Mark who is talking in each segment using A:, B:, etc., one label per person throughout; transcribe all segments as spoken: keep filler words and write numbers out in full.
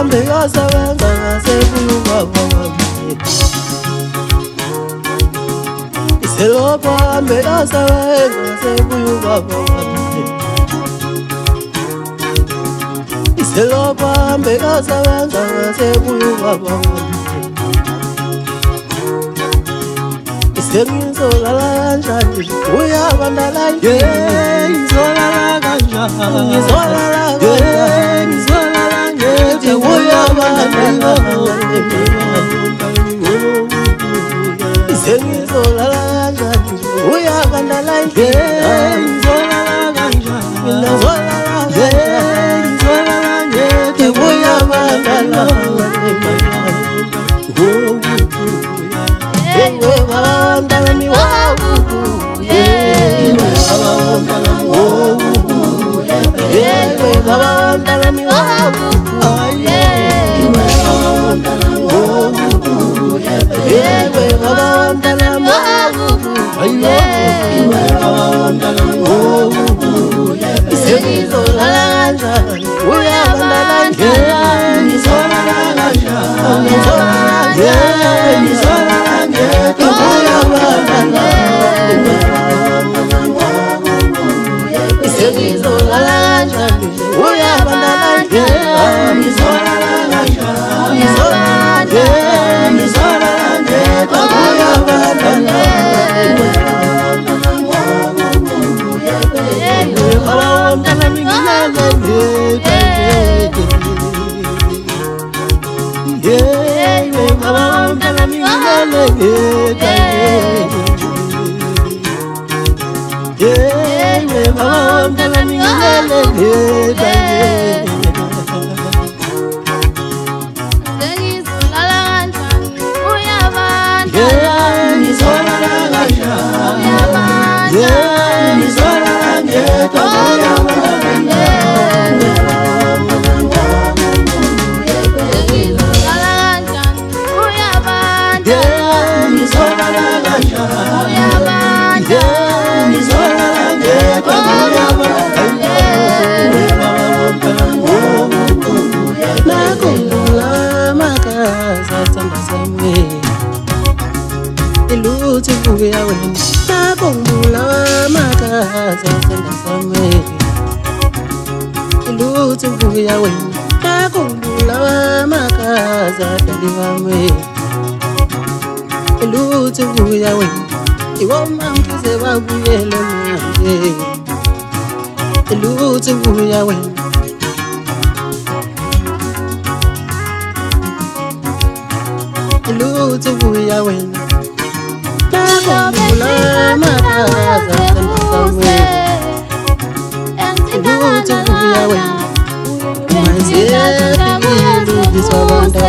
A: bekasebenza ngasebuya ubaba wami iselokhu ahambe asebenza ngasebuya ubaba wami iselokhu ahambe asebenza ngasebuya ubaba wami Sengizolala kanjani uyabandala
B: yeah ngizolala kanjani
A: ngizolala yeah
B: ngizolala ngithi
A: uyabandala Sengizolala kanjani uyabandala
B: yeah ngizolala kanjani
A: ngizolala
B: yeah ngizolala ngithi
A: uyabandala Baba mi wow, yeah. Baba mi wow, yeah. Baba mi wow, yeah. Yeah, Baba mi wow, yeah. Sengizolala kanjani uyabandala
B: yeah ngizolala kanjani yeah ngizolala ngithi
A: Sengizolala kanjani uyabandala
B: yeah ngizolala kanjani yeah ngizolala ngithi uyabandala
A: Iluthi kuya wena nakhumbula makaza senda sami Iluthi kuya wena nakhumbula makaza dali wami Iluthi kuya wena iwoma ngize babuyele manje Iluthi kuya wena Iluthi kuya wena Nakhumbula makaza senda sami Iluthi kuya wena Mazethi ngisabanda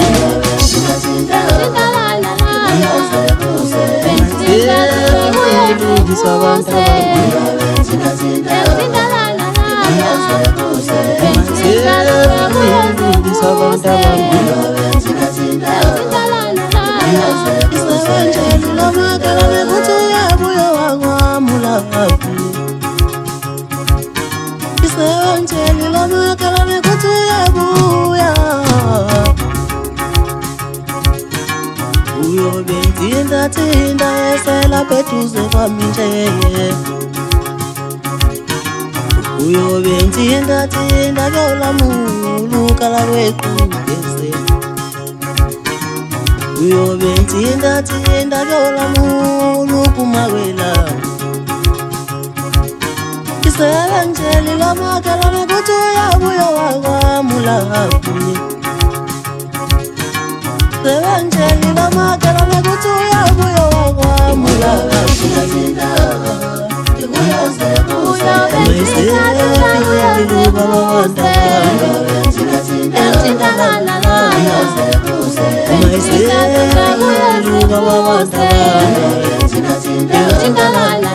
A: Tinda tinda esela petuze kwami nje Uyo bentinda tinda yola mulu kala wekugeze Uyo bentinda tinda yola mulu kumawela Isela njeli la makala mekutu ya buyo waga mulahafi Isela njeli la makala mekutu ya buyo waga mulahafi Baba